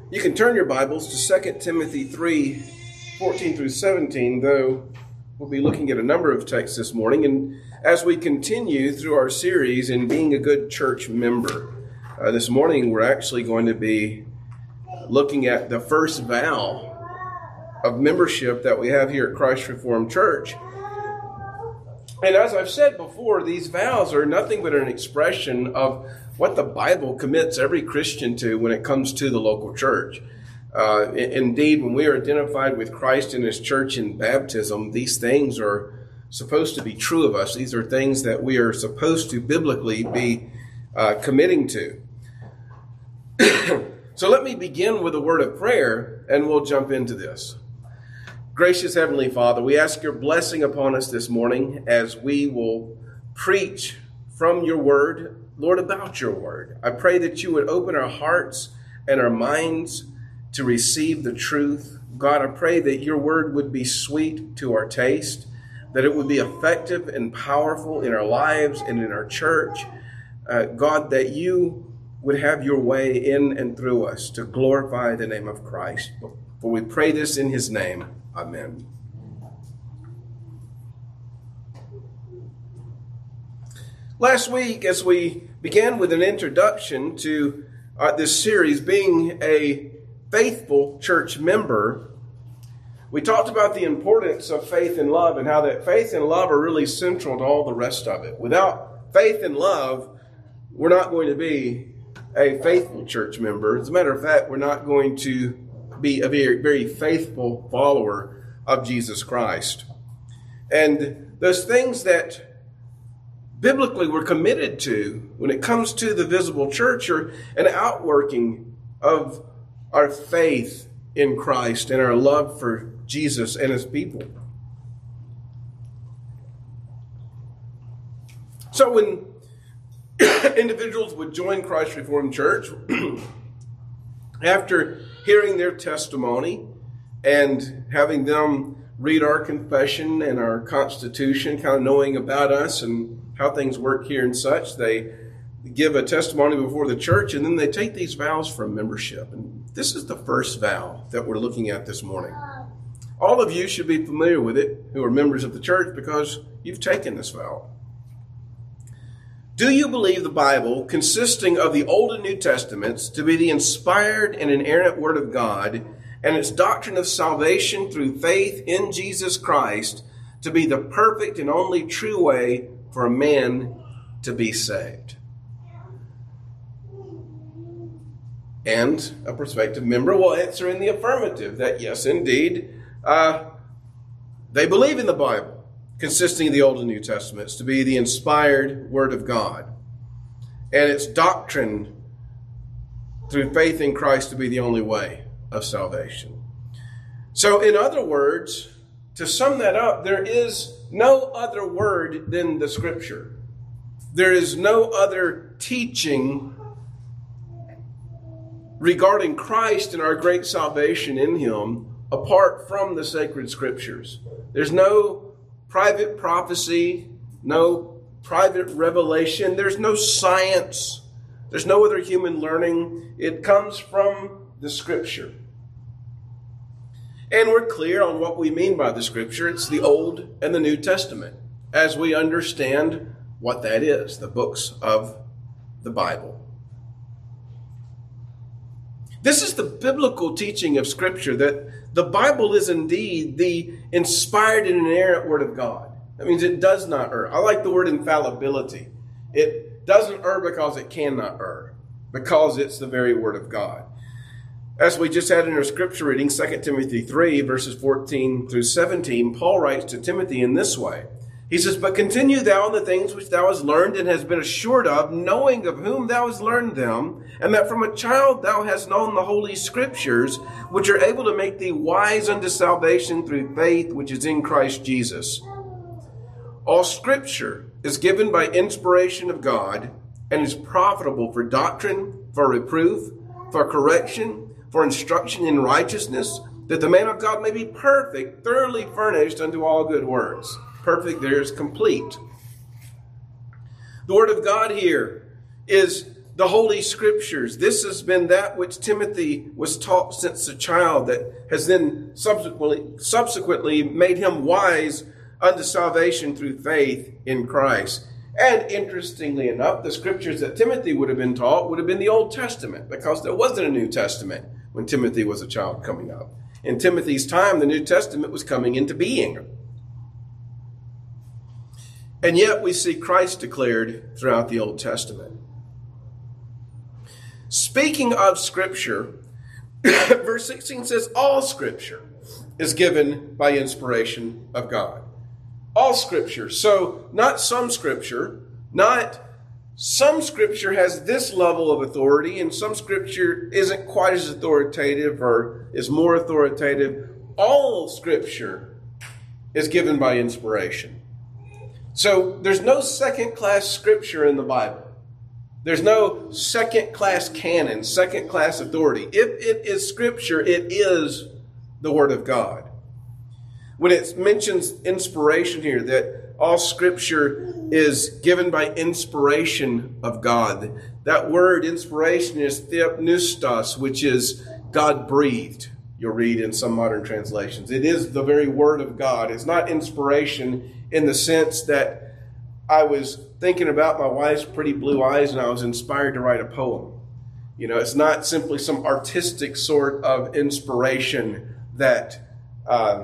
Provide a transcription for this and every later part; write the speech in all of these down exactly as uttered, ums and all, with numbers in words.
You can turn your Bibles to Second Timothy three, fourteen through seventeen, though we'll be looking at a number of texts this morning. And as we continue through our series in being a good church member, uh, this morning we're actually going to be looking at the first vow of membership that we have here at Christ Reformed Church. And as I've said before, these vows are nothing but an expression of what the Bible commits every Christian to when it comes to the local church. Uh, indeed, when we are identified with Christ in His church in baptism, these things are supposed to be true of us. These are things that we are supposed to biblically be uh, committing to. So let me begin with a word of prayer, and we'll jump into this. Gracious Heavenly Father, we ask your blessing upon us this morning as we will preach from your word, Lord, about your word. I pray that you would open our hearts and our minds to receive the truth. God, I pray that your word would be sweet to our taste, that it would be effective and powerful in our lives and in our church. Uh, God, that you would have your way in and through us to glorify the name of Christ. For we pray this in his name. Amen. Last week, as we began with an introduction to uh, this series, being a faithful church member, we talked about the importance of faith and love and how that faith and love are really central to all the rest of it. Without faith and love, we're not going to be a faithful church member. As a matter of fact, we're not going to be a very, very faithful follower of Jesus Christ. And those things that biblically we're committed to when it comes to the visible church are an outworking of our faith in Christ and our love for Jesus and his people. So when individuals would join Christ Reformed Church, after hearing their testimony and having them read our confession and our constitution, kind of knowing about us and how things work here and such, they give a testimony before the church, and then they take these vows for membership. And this is the first vow that we're looking at this morning. All of you should be familiar with it who are members of the church because you've taken this vow. Do you believe the Bible, consisting of the Old and New Testaments, to be the inspired and inerrant Word of God, and its doctrine of salvation through faith in Jesus Christ, to be the perfect and only true way for a man to be saved? And a prospective member will answer in the affirmative that yes, indeed, uh, they believe in the Bible, consisting of the Old and New Testaments, to be the inspired Word of God, and its doctrine through faith in Christ to be the only way of salvation. So, in other words, to sum that up, there is no other word than the Scripture. There is no other teaching regarding Christ and our great salvation in him apart from the sacred Scriptures. There's no private prophecy, no private revelation. There's no science. There's no other human learning. It comes from the Scripture. And we're clear on what we mean by the Scripture. It's the Old and the New Testament, as we understand what that is, the books of the Bible. This is the biblical teaching of Scripture, that the Bible is indeed the inspired and inerrant Word of God. That means it does not err. I like the word infallibility. It doesn't err because it cannot err, because it's the very Word of God. As we just had in our Scripture reading, Second Timothy three, verses fourteen through seventeen, Paul writes to Timothy in this way. He says, "But continue thou in the things which thou hast learned and hast been assured of, knowing of whom thou hast learned them, and that from a child thou hast known the holy Scriptures, which are able to make thee wise unto salvation through faith which is in Christ Jesus. All Scripture is given by inspiration of God, and is profitable for doctrine, for reproof, for correction, for instruction in righteousness, that the man of God may be perfect, thoroughly furnished unto all good works." Perfect there is complete. The Word of God here is the Holy Scriptures. This has been that which Timothy was taught since a child, that has then subsequently, subsequently made him wise unto salvation through faith in Christ. And interestingly enough, the Scriptures that Timothy would have been taught would have been the Old Testament, because there wasn't a New Testament when Timothy was a child coming up. In Timothy's time, the New Testament was coming into being. And yet we see Christ declared throughout the Old Testament. Speaking of Scripture, verse sixteen says, all Scripture is given by inspiration of God. All Scripture. So not some Scripture, not some Scripture has this level of authority and some Scripture isn't quite as authoritative or is more authoritative. All Scripture is given by inspiration. So there's no second-class Scripture in the Bible. There's no second-class canon, second-class authority. If it is Scripture, it is the Word of God. When it mentions inspiration here, that all Scripture is given by inspiration of God, that word inspiration is theopneustos, which is God-breathed. You'll read in some modern translations. It is the very Word of God. It's not inspiration in the sense that I was thinking about my wife's pretty blue eyes and I was inspired to write a poem. You know, it's not simply some artistic sort of inspiration that uh,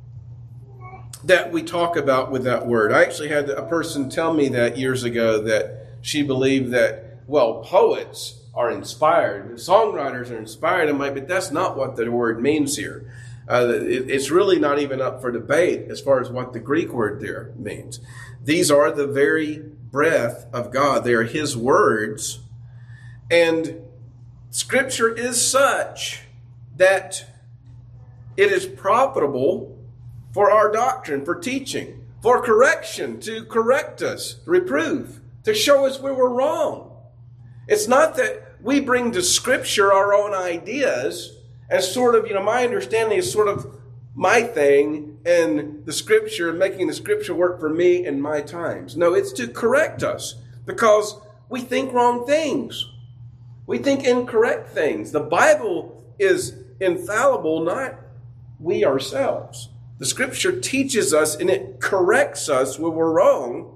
that we talk about with that word. I actually had a person tell me that years ago, that she believed that, well, poets are inspired, songwriters are inspired. I'm like, but that's not what the word means here. Uh, it, it's really not even up for debate as far as what the Greek word there means. These are the very breath of God. They are His words. And Scripture is such that it is profitable for our doctrine, for teaching, for correction, to correct us, reprove, to show us where we're wrong. It's not that we bring to Scripture our own ideas as sort of, you know, my understanding is sort of my thing, and the Scripture, making the Scripture work for me and my times. No, it's to correct us, because we think wrong things. We think incorrect things. The Bible is infallible, not we ourselves. The Scripture teaches us and it corrects us when we're wrong.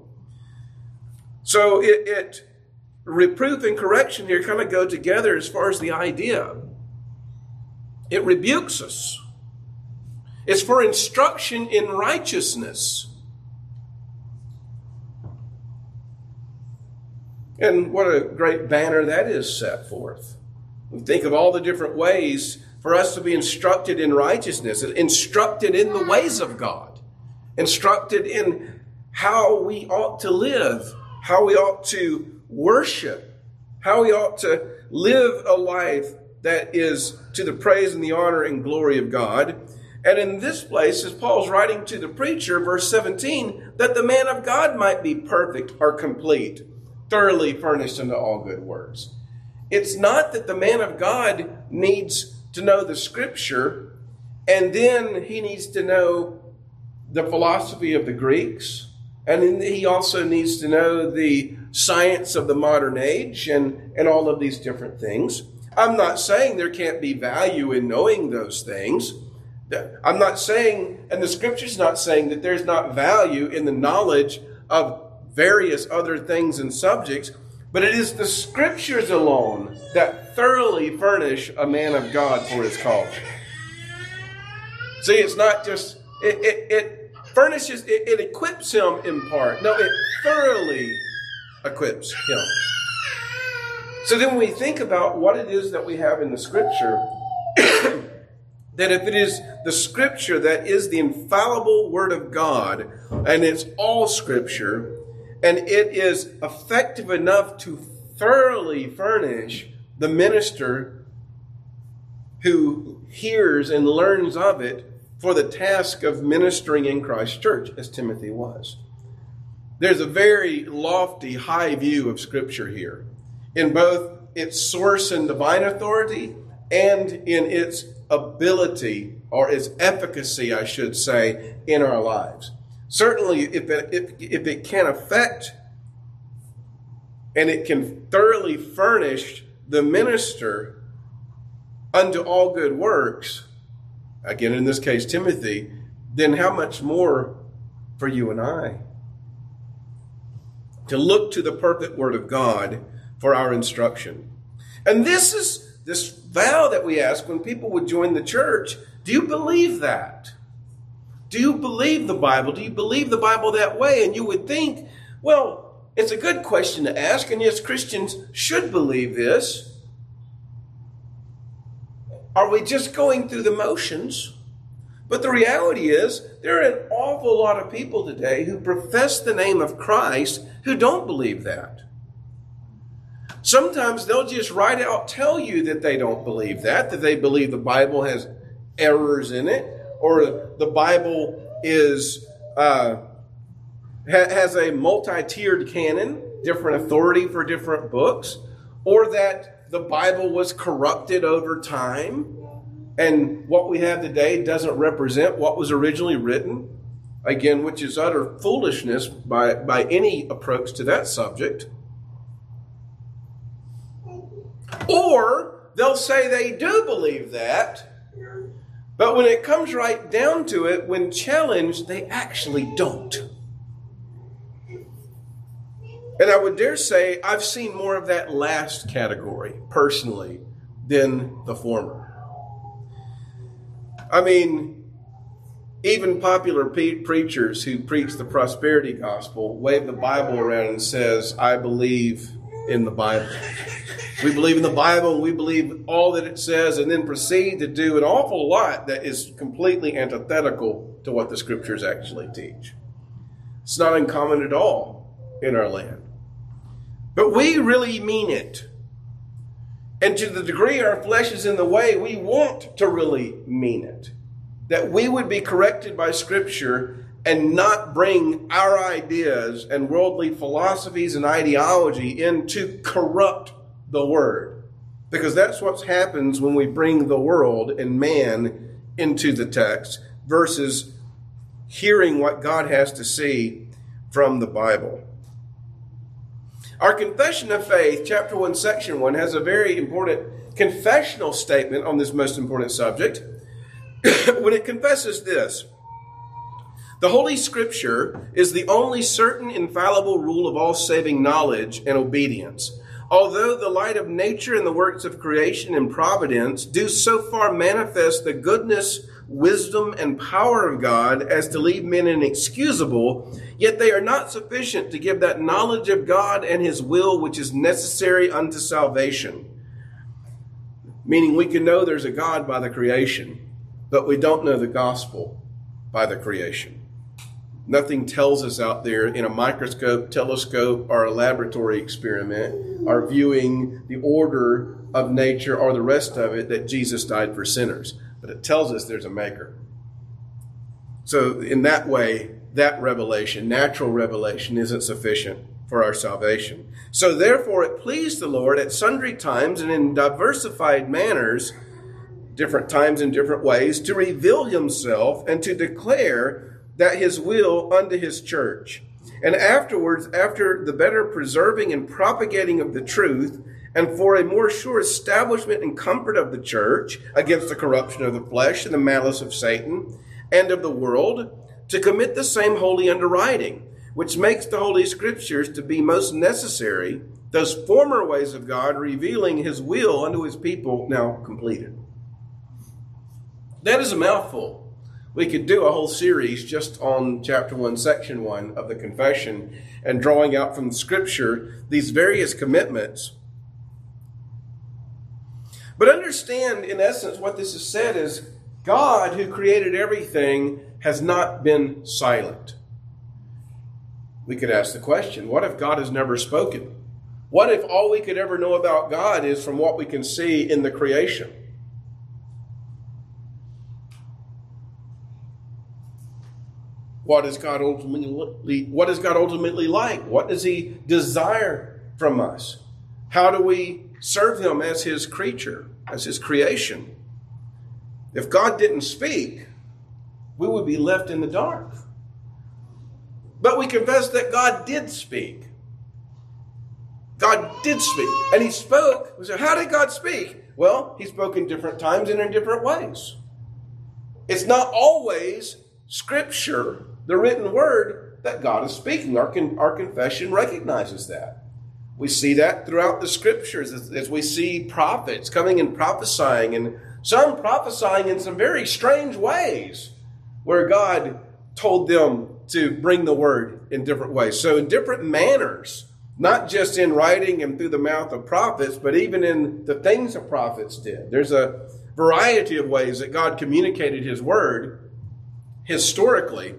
So it, it reproof and correction here kind of go together as far as the idea. It rebukes us. It's for instruction in righteousness. And what a great banner that is set forth. We think of all the different ways for us to be instructed in righteousness, instructed in the ways of God, instructed in how we ought to live, how we ought to worship, how we ought to live a life that is to the praise and the honor and glory of God. And in this place, as Paul's writing to the preacher, verse seventeen, that the man of God might be perfect or complete, thoroughly furnished unto all good works. It's not that the man of God needs to know the Scripture, and then he needs to know the philosophy of the Greeks, and then he also needs to know the science of the modern age and, and all of these different things. I'm not saying there can't be value in knowing those things. I'm not saying, and the Scripture's not saying that there's not value in the knowledge of various other things and subjects, but it is the Scriptures alone that thoroughly furnish a man of God for his calling. See, it's not just, it, it, it furnishes, it, it equips him in part. No, it thoroughly equips him. So then when we think about what it is that we have in the Scripture, that if it is the Scripture that is the infallible Word of God, and it's all Scripture, and it is effective enough to thoroughly furnish the minister who hears and learns of it for the task of ministering in Christ's church, as Timothy was. There's a very lofty, high view of Scripture here, in both its source and divine authority and in its ability, or its efficacy, I should say, in our lives. Certainly, if it, if, if it can affect and it can thoroughly furnish the minister unto all good works, again in this case Timothy, then how much more for you and I? To look to the perfect word of God for our instruction. And this is this vow that we ask when people would join the church. Do you believe that? Do you believe the Bible? Do you believe the Bible that way? And you would think, well, it's a good question to ask, and yes, Christians should believe this. Are we just going through the motions? But the reality is, there are an awful lot of people today who profess the name of Christ who don't believe that. Sometimes they'll just right out tell you that they don't believe that, that they believe the Bible has errors in it, or the Bible is uh, ha- has a multi-tiered canon, different authority for different books, or that the Bible was corrupted over time, and what we have today doesn't represent what was originally written. Again, which is utter foolishness by, by any approach to that subject. Or they'll say they do believe that, but when it comes right down to it, when challenged, they actually don't. And I would dare say I've seen more of that last category, personally, than the former. I mean, even popular pe- preachers who preach the prosperity gospel wave the Bible around and says, I believe in the Bible. We believe in the Bible, and we believe all that it says, and then proceed to do an awful lot that is completely antithetical to what the scriptures actually teach. It's not uncommon at all in our land. But we really mean it. And to the degree our flesh is in the way, we want to really mean it. That we would be corrected by Scripture and not bring our ideas and worldly philosophies and ideology in to corrupt the Word. Because that's what happens when we bring the world and man into the text versus hearing what God has to say from the Bible. Our Confession of Faith, chapter one, section one, has a very important confessional statement on this most important subject. When it confesses this: the Holy Scripture is the only certain infallible rule of all saving knowledge and obedience. Although the light of nature and the works of creation and providence do so far manifest the goodness, wisdom, and power of God as to leave men inexcusable, yet they are not sufficient to give that knowledge of God and his will which is necessary unto salvation. Meaning we can know there's a God by the creation, but we don't know the gospel by the creation. Nothing tells us out there in a microscope, telescope, or a laboratory experiment, or viewing the order of nature or the rest of it, that Jesus died for sinners. But it tells us there's a maker. So in that way, that revelation, natural revelation, isn't sufficient for our salvation. So therefore it pleased the Lord at sundry times and in diversified manners, different times in different ways, to reveal himself and to declare that his will unto his church. And afterwards, after the better preserving and propagating of the truth, and for a more sure establishment and comfort of the church against the corruption of the flesh and the malice of Satan and of the world, to commit the same wholly unto writing, which makes the Holy Scriptures to be most necessary, those former ways of God revealing his will unto his people now completed. That is a mouthful. We could do a whole series just on chapter one, section one of the confession and drawing out from the Scripture these various commitments. But understand, in essence, what this is said is God, who created everything, has not been silent. We could ask the question, what if God has never spoken? What if all we could ever know about God is from what we can see in the creation? What is God ultimately, what is God ultimately like? What does he desire from us? How do we serve him as his creature, as his creation? If God didn't speak, we would be left in the dark. But we confess that God did speak. God did speak. And he spoke. So how did God speak? Well, he spoke in different times and in different ways. It's not always Scripture, the written word, that God is speaking. Our, con- our confession recognizes that. We see that throughout the Scriptures as, as we see prophets coming and prophesying, and some prophesying in some very strange ways where God told them to bring the word in different ways. So in different manners, not just in writing and through the mouth of prophets, but even in the things that prophets did. There's a variety of ways that God communicated his word historically.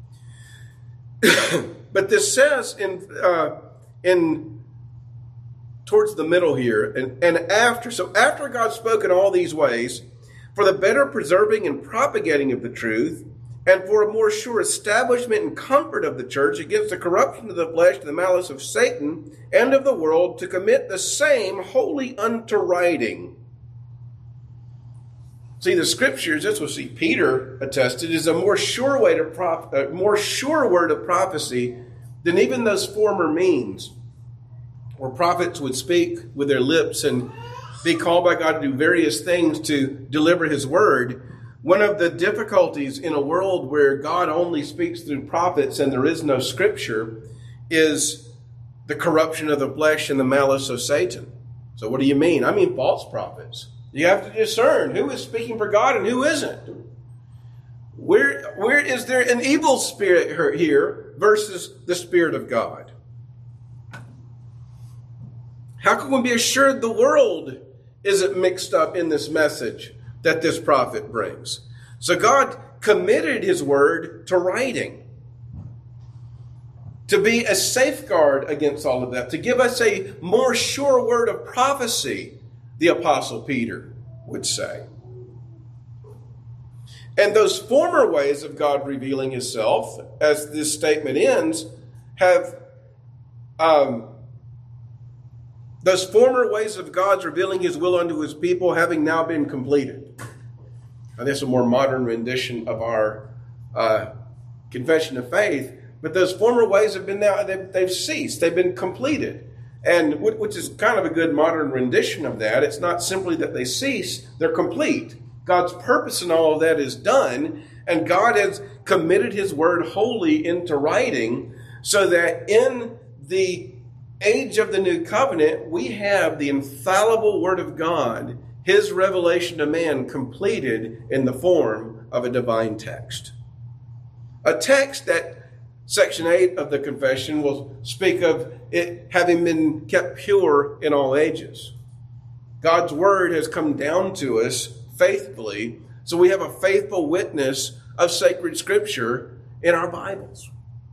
But this says in uh, in towards the middle here, and, and after, so after God spoke in all these ways, for the better preserving and propagating of the truth, and for a more sure establishment and comfort of the church against the corruption of the flesh and the malice of Satan and of the world, to commit the same wholly unto writing. See, the Scriptures, this was see Peter attested, is a more sure way to prop, a more sure word of prophecy than even those former means, where prophets would speak with their lips and be called by God to do various things to deliver his word. One of the difficulties in a world where God only speaks through prophets and there is no Scripture is the corruption of the flesh and the malice of Satan. So what do you mean? I mean false prophets. You have to discern who is speaking for God and who isn't. Where, where is there an evil spirit here versus the Spirit of God? How can we be assured the world isn't mixed up in this message that this prophet brings? So God committed his word to writing, to be a safeguard against all of that, to give us a more sure word of prophecy, the Apostle Peter would say. And those former ways of God revealing himself, as this statement ends, have um, those former ways of God's revealing his will unto his people having now been completed. And this is a more modern rendition of our uh, confession of faith. But those former ways have been now, they've, they've ceased. They've been completed. And which is kind of a good modern rendition of that. It's not simply that they cease, they're complete. God's purpose in all of that is done. And God has committed his word wholly into writing so that in the age of the new covenant, we have the infallible word of God, his revelation to man, completed in the form of a divine text. A text that Section eight of the confession will speak of it having been kept pure in all ages. God's word has come down to us faithfully, so we have a faithful witness of sacred Scripture in our Bibles.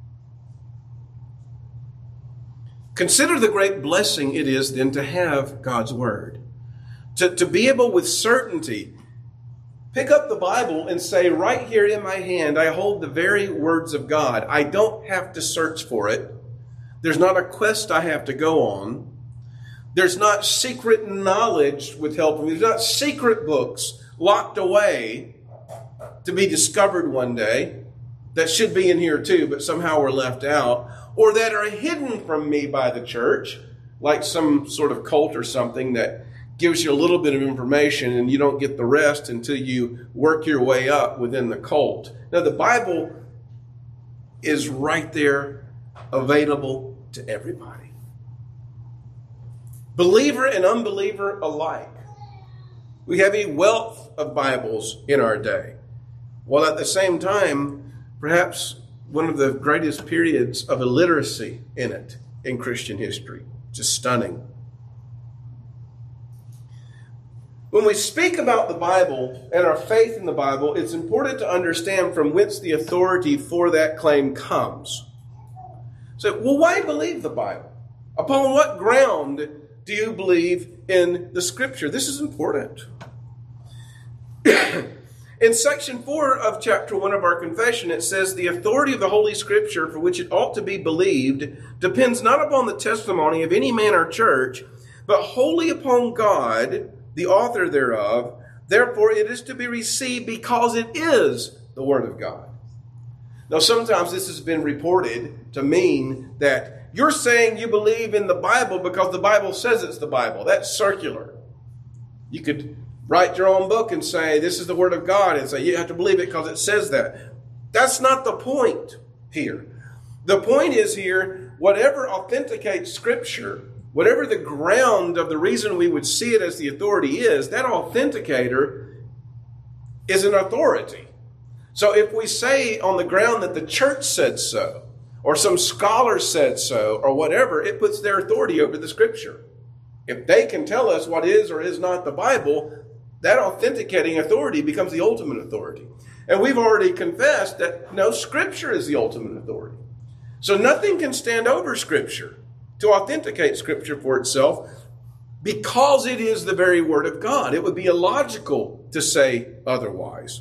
Consider the great blessing it is then to have God's word. To, to be able with certainty pick up the Bible and say, right here in my hand, I hold the very words of God. I don't have to search for it. There's not a quest I have to go on. There's not secret knowledge withheld from me. There's not secret books locked away to be discovered one day that should be in here too, but somehow were left out, or that are hidden from me by the church, like some sort of cult or something that gives you a little bit of information and you don't get the rest until you work your way up within the cult. Now, the Bible is right there, available to everybody. Believer and unbeliever alike. We have a wealth of Bibles in our day, while at the same time, perhaps one of the greatest periods of illiteracy in it in Christian history. Just stunning. When we speak about the Bible and our faith in the Bible, it's important to understand from whence the authority for that claim comes. So, well, why believe the Bible? Upon what ground do you believe in the Scripture? This is important. In section four of chapter one of our confession, it says, the authority of the Holy Scripture for which it ought to be believed depends not upon the testimony of any man or church, but wholly upon God, the author thereof. Therefore, it is to be received because it is the Word of God. Now, sometimes this has been reported to mean that you're saying you believe in the Bible because the Bible says it's the Bible. That's circular. You could write your own book and say, this is the Word of God, and say, you have to believe it because it says that. That's not the point here. The point is here, whatever authenticates Scripture, whatever the ground of the reason we would see it as the authority is, that authenticator is an authority. So if we say on the ground that the church said so, or some scholar said so, or whatever, it puts their authority over the Scripture. If they can tell us what is or is not the Bible, that authenticating authority becomes the ultimate authority. And we've already confessed that no, Scripture is the ultimate authority. So nothing can stand over Scripture to authenticate Scripture for itself because it is the very Word of God. It would be illogical to say otherwise.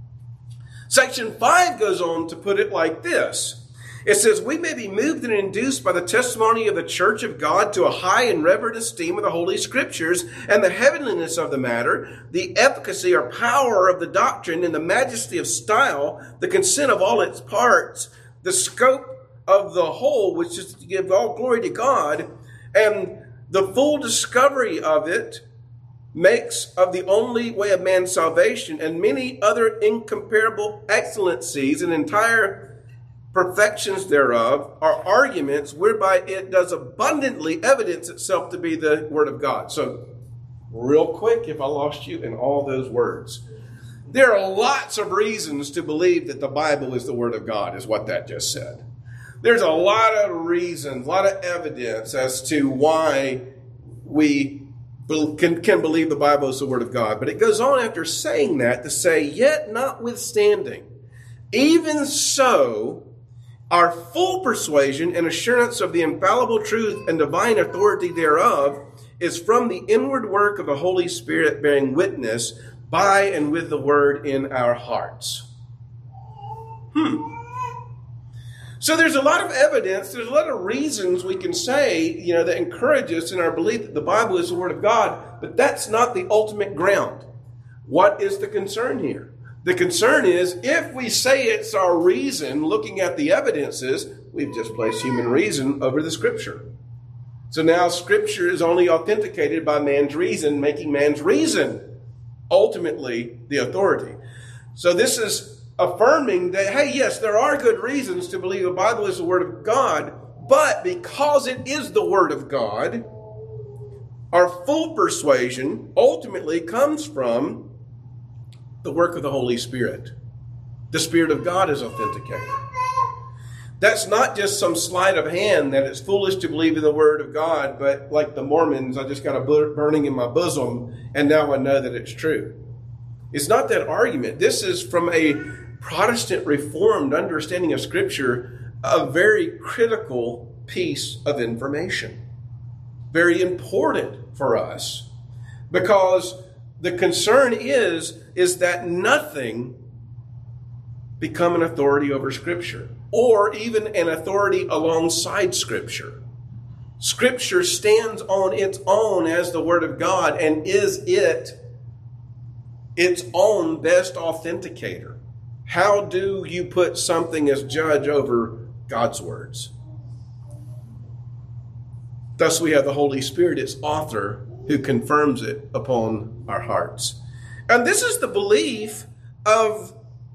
Section five goes on to put it like this. It says, we may be moved and induced by the testimony of the church of God to a high and reverent esteem of the Holy Scriptures and the heavenliness of the matter, the efficacy or power of the doctrine and the majesty of style, the consent of all its parts, the scope of the whole, which is to give all glory to God, and the full discovery of it makes of the only way of man's salvation and many other incomparable excellencies and entire perfections thereof are arguments whereby it does abundantly evidence itself to be the Word of God. So, real quick, if I lost you in all those words, there are lots of reasons to believe that the Bible is the Word of God, is what that just said. There's a lot of reasons, a lot of evidence as to why we can, can believe the Bible is the Word of God. But it goes on after saying that to say, yet notwithstanding, even so, our full persuasion and assurance of the infallible truth and divine authority thereof is from the inward work of the Holy Spirit bearing witness by and with the Word in our hearts. Hmm. So there's a lot of evidence, there's a lot of reasons we can say, you know, that encourage us in our belief that the Bible is the Word of God, but that's not the ultimate ground. What is the concern here? The concern is, if we say it's our reason, looking at the evidences, we've just placed human reason over the Scripture. So now Scripture is only authenticated by man's reason, making man's reason ultimately the authority. So this is affirming that, hey, yes, there are good reasons to believe the Bible is the Word of God, but because it is the Word of God, our full persuasion ultimately comes from the work of the Holy Spirit. The Spirit of God is authenticator. That's not just some sleight of hand that it's foolish to believe in the Word of God, but like the Mormons, I just got a burning in my bosom, and now I know that it's true. It's not that argument. This is from a Protestant Reformed understanding of Scripture, a very critical piece of information. Very important for us, because the concern is, is that nothing become an authority over Scripture, or even an authority alongside Scripture. Scripture stands on its own as the Word of God, and is it its own best authenticator. How do you put something as judge over God's words? Thus we have the Holy Spirit, its author, who confirms it upon our hearts. And this is the belief of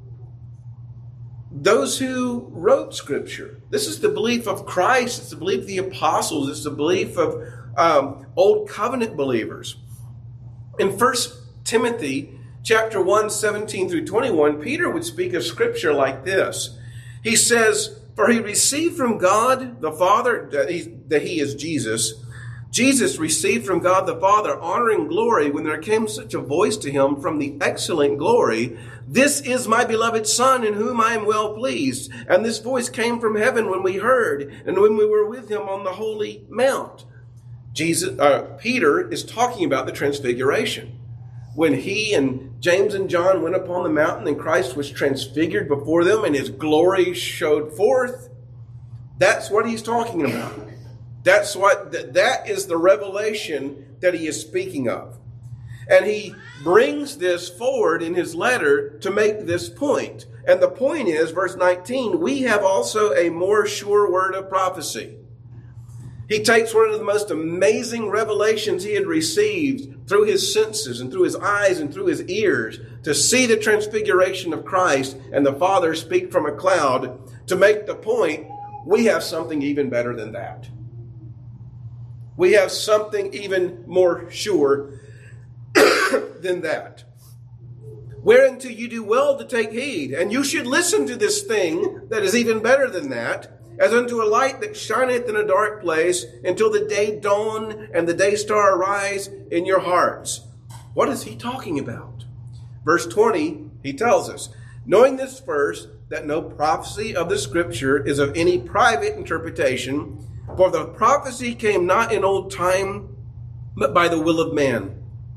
those who wrote Scripture. This is the belief of Christ. It's the belief of the apostles. It's the belief of um, Old Covenant believers. In First Timothy chapter one, seventeen through twenty-one, Peter would speak of Scripture like this. He says, for he received from God the Father, that he, that he is Jesus, Jesus received from God the Father honor and glory when there came such a voice to him from the excellent glory, this is my beloved Son in whom I am well pleased. And this voice came from heaven when we heard and when we were with him on the holy mount. Jesus, uh, Peter is talking about the transfiguration. When he and James and John went upon the mountain and Christ was transfigured before them and his glory showed forth, that's what he's talking about. That's what, that is the revelation that he is speaking of. And he brings this forward in his letter to make this point. And the point is, verse nineteen, we have also a more sure word of prophecy. He takes one of the most amazing revelations he had received through his senses and through his eyes and through his ears to see the transfiguration of Christ and the Father speak from a cloud to make the point, we have something even better than that. We have something even more sure than that. Whereunto you do well to take heed, and you should listen to this thing that is even better than that, as unto a light that shineth in a dark place, until the day dawn and the day star arise in your hearts. What is he talking about? Verse twenty, he tells us, knowing this first, that no prophecy of the Scripture is of any private interpretation, for the prophecy came not in old time, but by the will of man.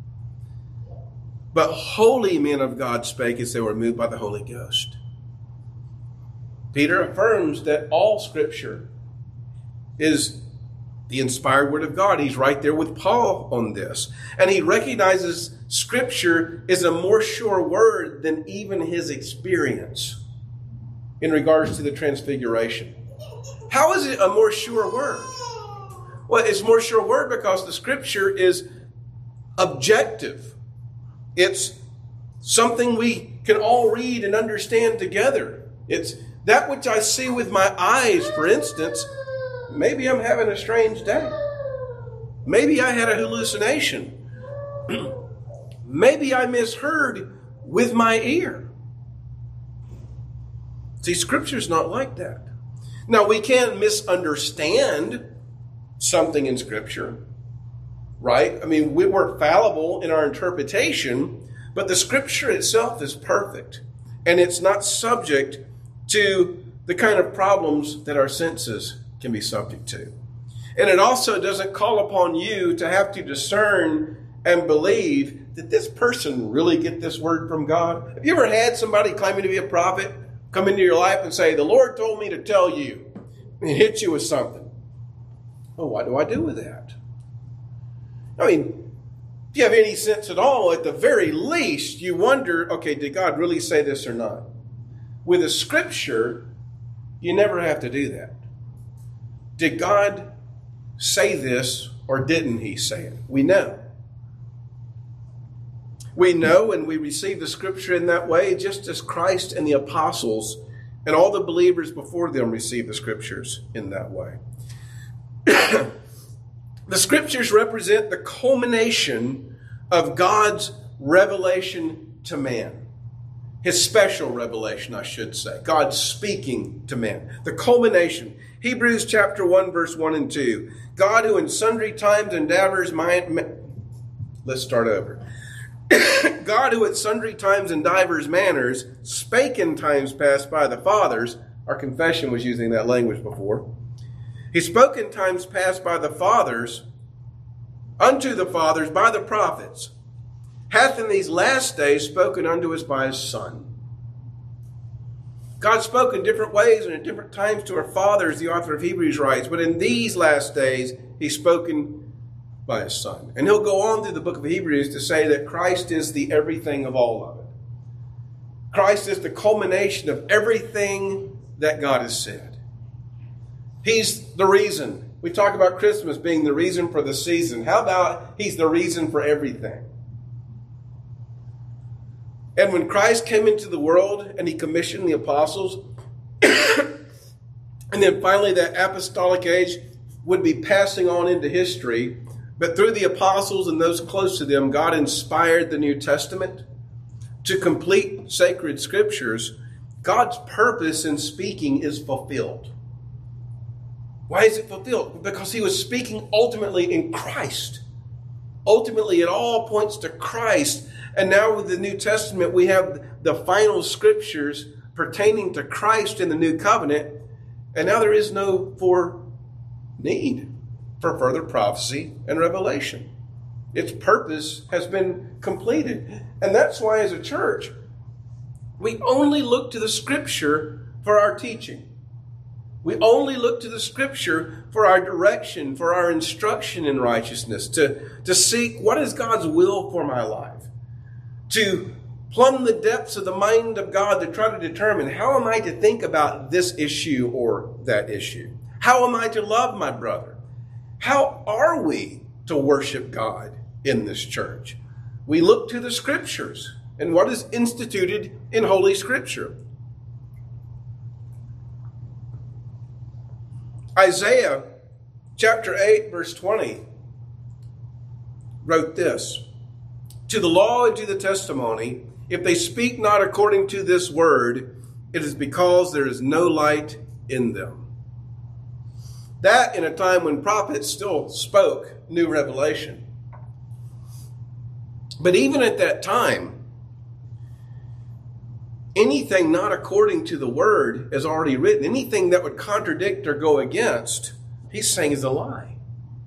But holy men of God spake as they were moved by the Holy Ghost. Peter affirms that all Scripture is the inspired Word of God. He's right there with Paul on this. And he recognizes Scripture is a more sure word than even his experience in regards to the transfiguration. How is it a more sure word? Well, it's a more sure word because the Scripture is objective. It's something we can all read and understand together. It's that which I see with my eyes, for instance. Maybe I'm having a strange day. Maybe I had a hallucination. Maybe I misheard with my ear. See, Scripture's not like that. Now, we can misunderstand something in Scripture, right? I mean, we, we're fallible in our interpretation, but the Scripture itself is perfect, and it's not subject to the kind of problems that our senses can be subject to. And it also doesn't call upon you to have to discern and believe, did this person really get this word from God? Have you ever had somebody claiming to be a prophet come into your life and say, the Lord told me to tell you, and hit you with something? Oh, what do I do with that? I mean, if you have any sense at all, at the very least, you wonder, okay, did God really say this or not? With a Scripture, you never have to do that. Did God say this or didn't he say it? We know. We know and we receive the Scripture in that way, just as Christ and the apostles and all the believers before them received the Scriptures in that way. The Scriptures represent the culmination of God's revelation to man. His special revelation, I should say. God speaking to man. The culmination. Hebrews chapter one, verse one and two. God who in sundry times and divers mind... Let's start over. God who at sundry times and divers manners spake in times past by the fathers. Our confession was using that language before. He spoke in times past by the fathers, unto the fathers by the prophets, hath in these last days spoken unto us by his Son. God spoke in different ways and at different times to our fathers, the author of Hebrews writes, but in these last days he's spoken by his Son. And he'll go on through the book of Hebrews to say that Christ is the everything of all of it. Christ is the culmination of everything that God has said. He's the reason. We talk about Christmas being the reason for the season. How about he's the reason for everything? And when Christ came into the world and he commissioned the apostles, and then finally that apostolic age would be passing on into history, but through the apostles and those close to them, God inspired the New Testament to complete sacred scriptures. God's purpose in speaking is fulfilled. Why is it fulfilled? Because he was speaking ultimately in Christ. Ultimately, it all points to Christ. And now with the New Testament, we have the final scriptures pertaining to Christ in the New Covenant. And now there is no for need for further prophecy and revelation. Its purpose has been completed. And that's why as a church, we only look to the Scripture for our teaching. We only look to the Scripture for our direction, for our instruction in righteousness, to, to seek what is God's will for my life, to plumb the depths of the mind of God to try to determine how am I to think about this issue or that issue? How am I to love my brother? How are we to worship God in this church? We look to the Scriptures and what is instituted in Holy Scripture. Isaiah chapter eight, verse twenty wrote this, "To the law and to the testimony, if they speak not according to this word, it is because there is no light in them." That in a time when prophets still spoke new revelation. But even at that time, anything not according to the word is already written. Anything that would contradict or go against, he's saying is a lie.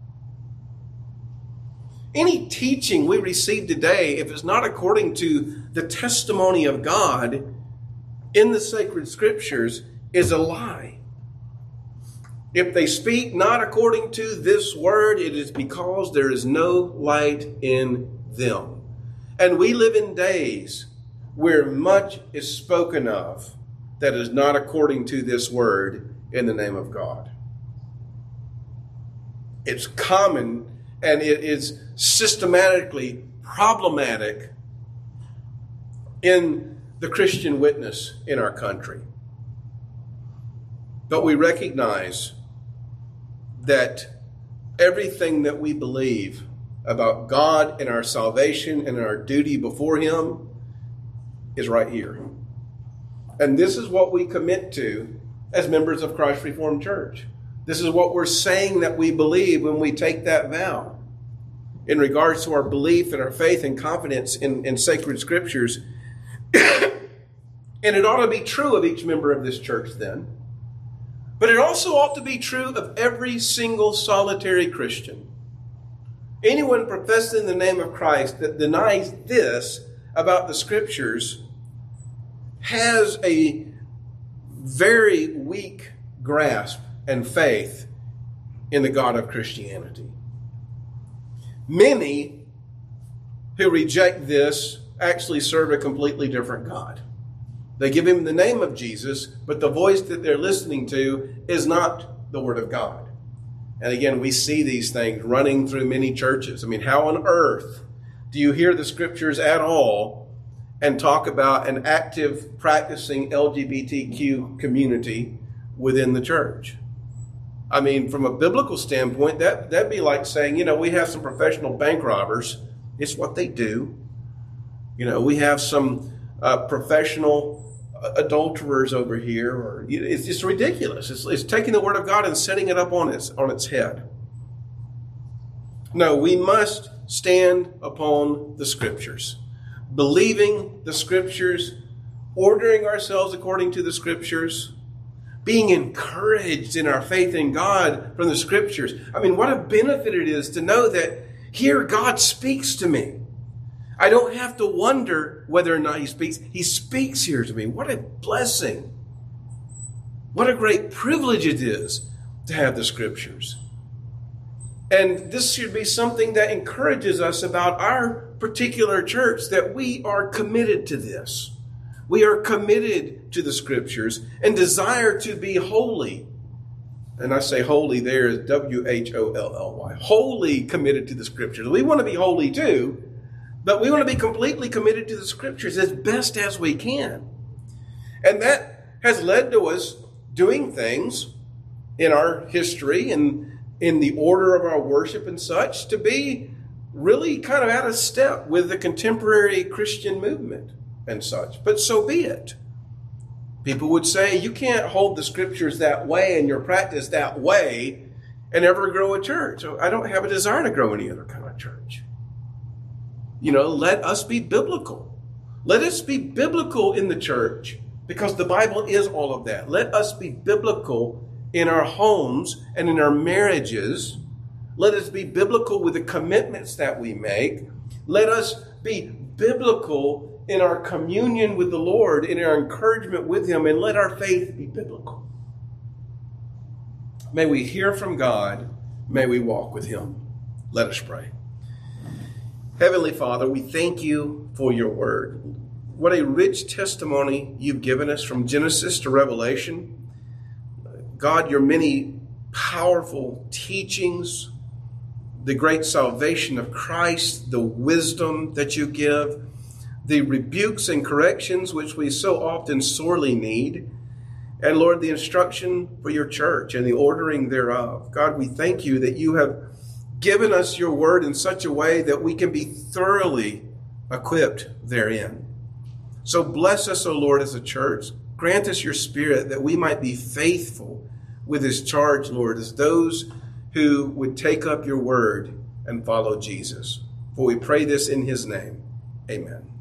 Any teaching we receive today, if it's not according to the testimony of God in the sacred Scriptures, is a lie. If they speak not according to this word, it is because there is no light in them. And we live in days where much is spoken of that is not according to this word in the name of God. It's common and it is systematically problematic in the Christian witness in our country. But we recognize that everything that we believe about God and our salvation and our duty before Him is right here. And this is what we commit to as members of Christ Reformed Church. This is what we're saying that we believe when we take that vow in regards to our belief and our faith and confidence in, in sacred Scriptures. And it ought to be true of each member of this church then. But it also ought to be true of every single solitary Christian. Anyone professing the name of Christ that denies this about the Scriptures has a very weak grasp and faith in the God of Christianity. Many who reject this actually serve a completely different God. They give Him the name of Jesus, but the voice that they're listening to is not the Word of God. And again, we see these things running through many churches. I mean, how on earth do you hear the Scriptures at all and talk about an active, practicing L G B T Q community within the church? I mean, from a biblical standpoint, that, that'd be like saying, you know, we have some professional bank robbers. It's what they do. You know, we have some uh, professional adulterers over here. Or it's just ridiculous. It's, it's taking the Word of God and setting it up on its, on its head. No, we must stand upon the Scriptures, believing the Scriptures, ordering ourselves according to the Scriptures, being encouraged in our faith in God from the Scriptures. I mean, what a benefit it is to know that here God speaks to me. I don't have to wonder whether or not He speaks. He speaks here to me. What a blessing. What a great privilege it is to have the Scriptures. And this should be something that encourages us about our particular church, that we are committed to this. We are committed to the Scriptures and desire to be holy. And I say holy there is W H O L L Y. Wholly committed to the Scriptures. We want to be holy too, but we want to be completely committed to the Scriptures as best as we can. And that has led to us doing things in our history and in the order of our worship and such to be really kind of out of step with the contemporary Christian movement and such. But so be it. People would say, you can't hold the Scriptures that way and your practice that way and ever grow a church. So I don't have a desire to grow any other kind of church. You know, let us be biblical. Let us be biblical in the church, because the Bible is all of that. Let us be biblical in our homes and in our marriages. Let us be biblical with the commitments that we make. Let us be biblical in our communion with the Lord, in our encouragement with Him, and let our faith be biblical. May we hear from God. May we walk with him. Let us pray. Heavenly Father, we thank you for your word. What a rich testimony you've given us from Genesis to Revelation. God, your many powerful teachings, the great salvation of Christ, the wisdom that you give, the rebukes and corrections which we so often sorely need, and Lord, the instruction for your church and the ordering thereof. God, we thank you that you have given us your word in such a way that we can be thoroughly equipped therein. So bless us, O Lord, as a church. Grant us your spirit that we might be faithful with his charge, Lord, as those who would take up your word and follow Jesus. For we pray this in his name. Amen.